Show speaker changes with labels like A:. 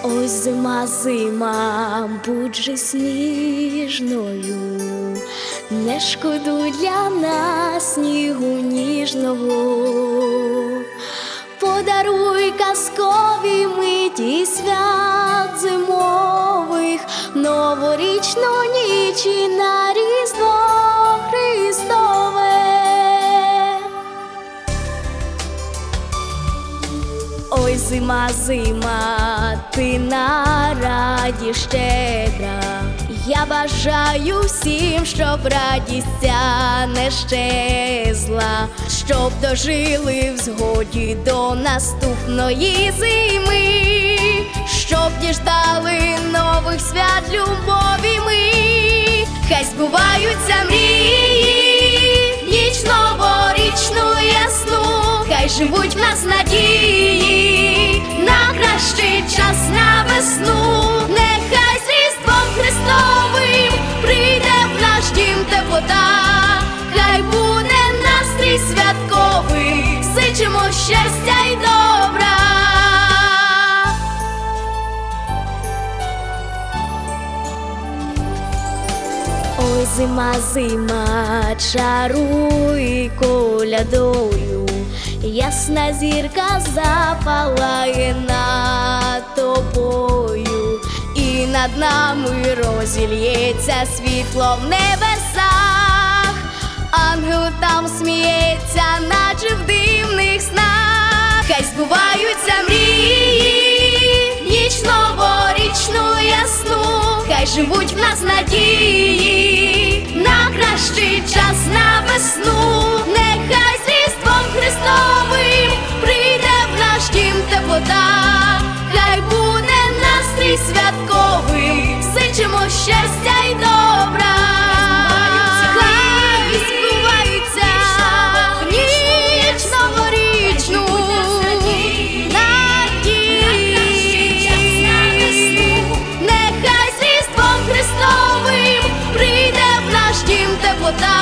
A: Ось зима, зима, будь же сніжною, не шкодуй для нас снігу ніжного, подаруй казкові миті свят зимових, новорічну ніч і на Різдво Христове. Ой, зима, зима, ти на раді щедра, я бажаю всім, щоб радість ця не щезла, щоб дожили в згоді до наступної зими, щоб діждали нових свят любові ми. Хай збуваються мрії, ніч новорічну ясну, хай живуть в нас надії на кращий час, на весну. Нехай з Різдвом Христовим прийде в наш дім теплота, хай буде настрій святковий, зичимо щастя й добра. Ой, зима, зима, чаруй колядою, ясна зірка запалає над тобою, і над нами розільється світло в небесах, ангел там сміється, наче в дивних снах. Хай збуваються мрії, ніч новорічну ясну, хай живуть в нас надії на кращий час, на весну. Нехай з Різдвом Христовим прийде в наш дім теплота, хай буде настрій святковим, зичимо щастя й добра. Хай збуваються в ніч новорічну надії, нехай з Різдвом Христовим прийде в наш дім теплота,